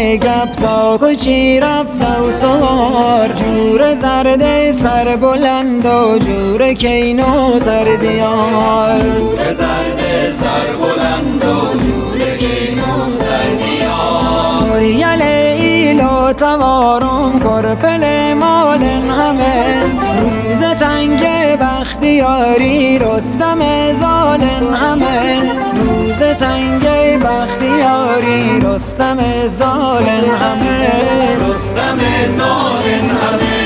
گپ تا کچی رفت و سوار، جور زرد سر بلند و جور کین و سردیار، جور زرد سر بلند و جور کین و سردیار. یل ایلو توارم کرپل مالن همه، روز تنگ بختیاری رستم زالن همه، روز تنگ بختیاری رستم زالن همه، رستم زالن همه.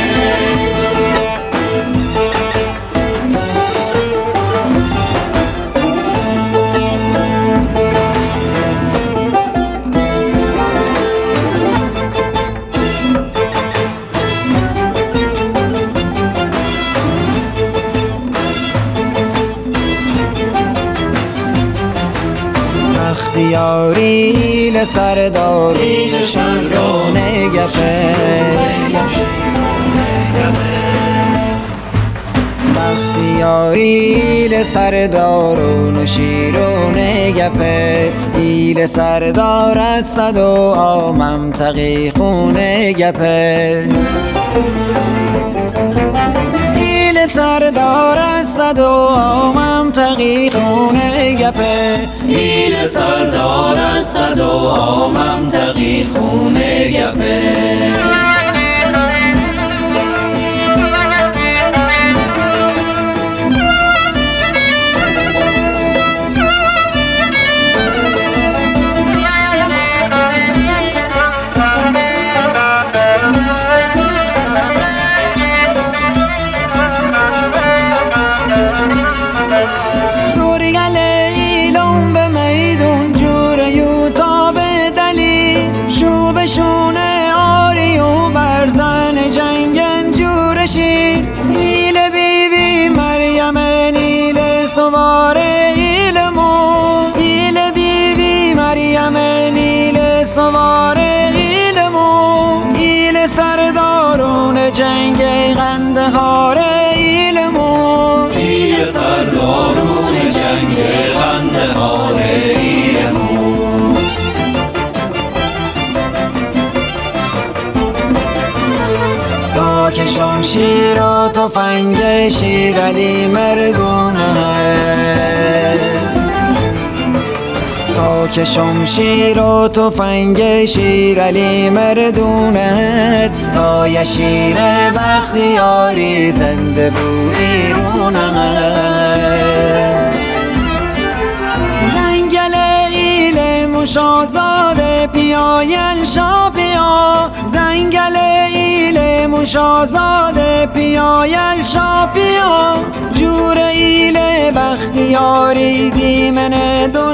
بختیاری لسردار شیرون گپه، بختیاری لسردارون شیرون گپه، ایل سردار از صد و آمم تقی خون گپه، ایل سردار از صد و آمم تقی خون گپه، ایل سردار از صد و آمم تقی خون گپه. شونه آری و برزن جنگن جور شیر، ایل بیوی مریم نیل سوار ایل مو، ایل بیوی مریم نیل سوار ایل مو، ایل سردارون جنگ قندهار ایل مو، ایل سردارون جنگ قندهار ایل مو. که شمشیر و تفنگ شیرعلی مردونه، تا که شمشیر و تفنگ شیرعلی مردونه، تا یه شیر بختیاری زنده بو ایرونه، زنگل ایل مشازاده پیایل شاپیا، زنگل ایل مشازاده پیایل شاپیا، جور ایل بختیاری دیمن